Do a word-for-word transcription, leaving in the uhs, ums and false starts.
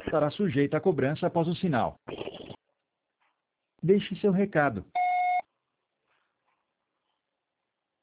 estará sujeita a cobrança após o sinal. Deixe seu recado.